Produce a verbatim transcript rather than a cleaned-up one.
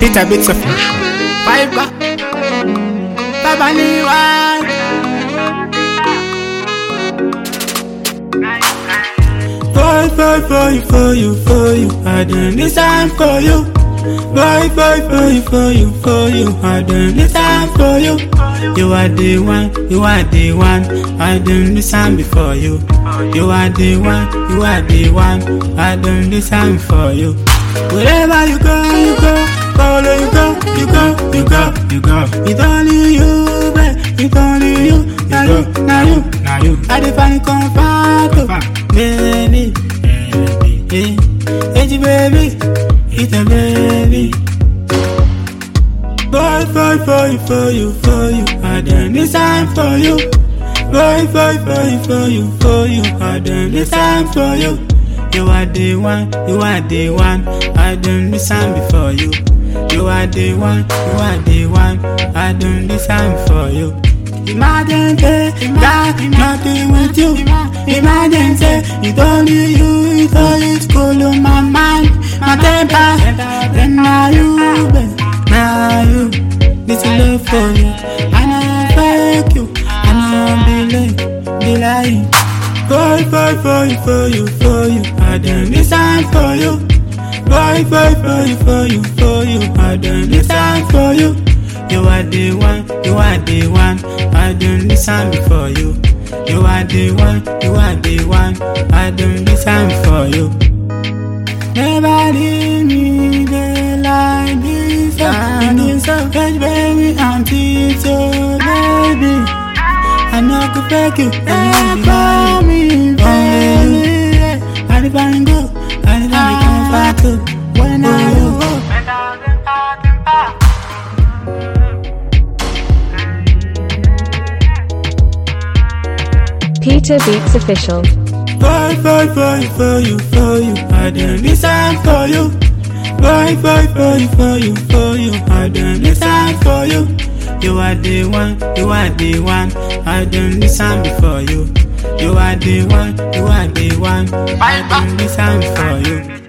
Peter Beats Official. Fiber, Baba Liwan. Boy, boy, boy, for you, for you, I done this time for you. Boy, boy, boy, for you, for you, I done this time for you. You are the one, you are the one, I done this time before you. You are the one, you are the one, I done this time for you. Wherever you go, you go, follow you go, you go, you go, you go. It's only you, babe, it's only you, now you, now you, now you. I define comfort, baby, baby, hey, baby, it's a baby. Boy, boy, boy, for you, for you, I done this time for you. Boy, boy, boy, for you, for you, I done this time for you. You are the one, you are the one, I done this time before you. You are the one, you are the one, I done this time for you. Imagine that nothing with you. Imagine say it's only you, it's only school on my mind, my temper. Then now you, babe, now you, this is love for you. I know fake you, I know be like, be lying. Boy, boy, boy, for you, for you, I done this time for you. Boy, boy, boy, for you, for you, I done this time for you. You are the one, you are the one, I done this time before you. You are the one, you are the one, I done this time for you. Never leave me there like this, I need so much, baby, I'm teacher, baby. I know I could beg you, I call me, baby. I live and go, I live and come back to when I go. Peter Beats Official. Boy, boy, boy, for you, for you, I done this time for you. Boy, boy, boy, for you, for you, I done this time for you. You are the one, you are the one, I done this time before you. You are the one, you are the one, I done this time for you.